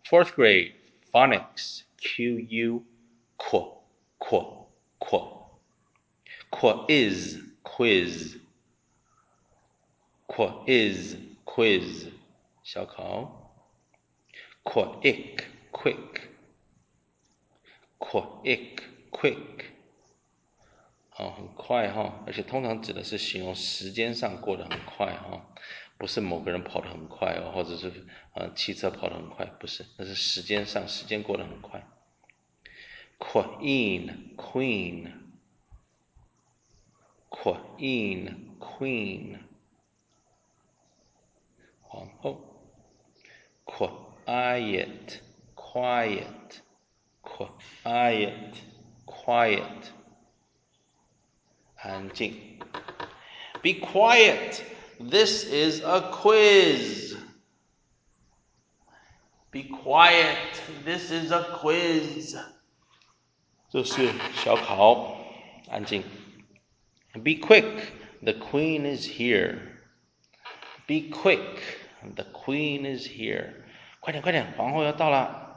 Fourth grade phonics. Q-U, qu, qu, qu. Quiz, quiz. Quiz, quiz. 小考。Quick, quick. Quick, quick. 很快哈，而且通常指的是形容时间上过得很快哈，不是某个人跑得很快哦，或者是汽车跑得很快，不是，那是时间上时间过得很快。Queen, queen, queen, queen. 皇后。Quiet, quiet, quiet, quiet. 安静。Be quiet. This is a quiz. Be quiet. This is a quiz. 这是小考。安静。Be quick. The queen is here. Be quick. The queen is here. 快点，快点，皇后要到了。